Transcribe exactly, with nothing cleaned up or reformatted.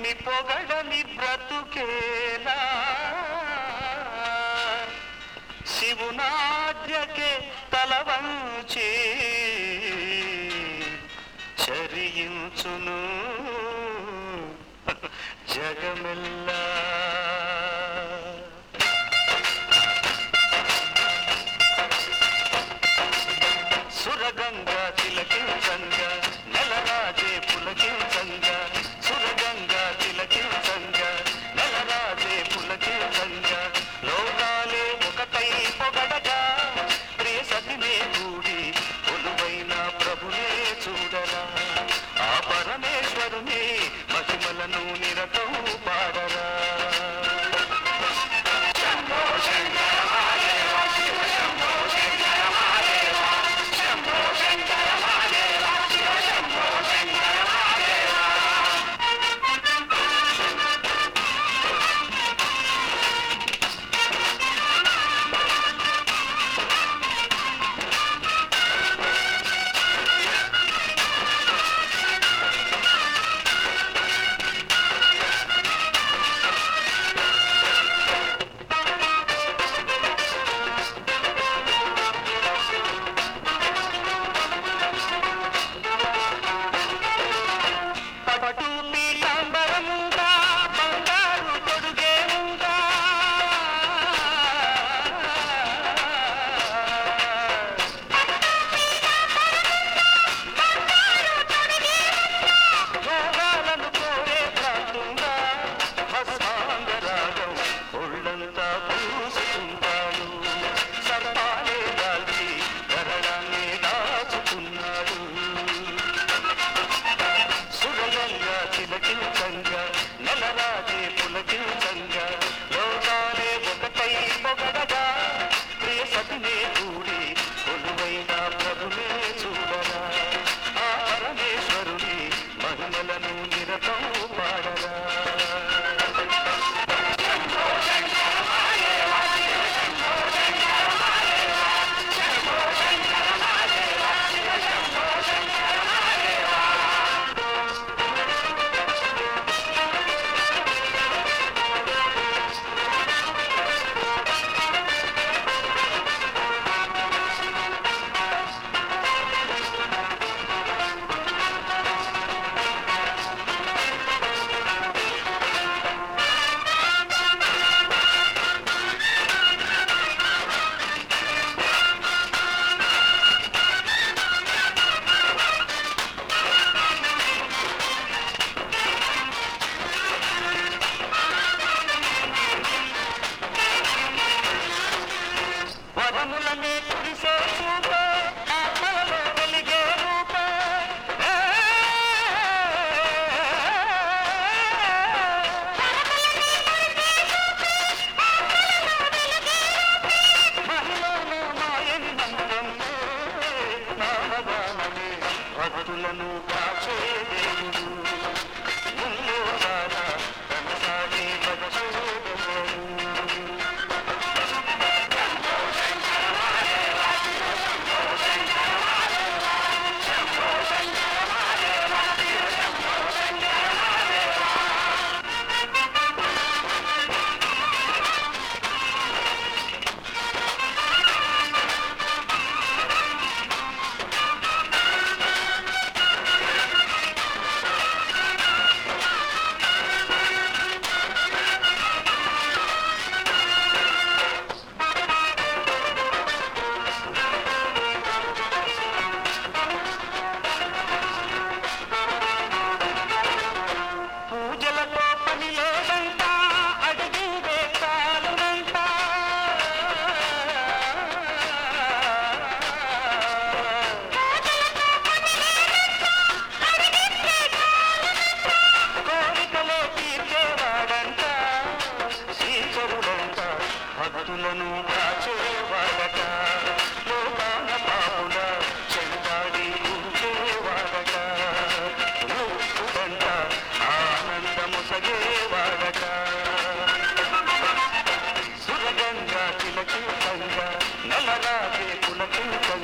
శివుని పొగడని బ్రతుకేలా శివునాజ్ఞకే తలవంచి చరించును జగమెల్లా. సురగంగా తిలకించంగా నెలరాజే పులకించంగా సురగంగా తిలకించంగా నెలరాజే పులకించంగా లోకాలే ఒకటై పొగడగా ప్రియ సతినే కూడి కొలువైన ప్రభునే చూడరా ఆ పరమేశ్వరుని మహిమలను నిరతం పాడరా. నెలరాజే పులకించంగా లోకాలే ఒకటై పొగడగా ప్రియ సతినే కూడి కొలువైన ప్రభునే చూడరా ఆ పరమేశ్వరుని మహిమలను నిరతం పాడరా. వరములనే కురిసే చూప ఆత్మలలో వెలిగే రూప మహిళను మాయని మంత్రమే నామగానమే భక్తులను కాచే దేవుడు ముల్లో సారా కనసాగే భగచోదరుడు. భక్తులను కాచేవాడట లోకాన పాపుల చెందాడి ఉంచేవాడట రూపుడంట ఆనందము సగేవాడట సురగంగా తిలకించంగా నెలరాజే పులకించంగా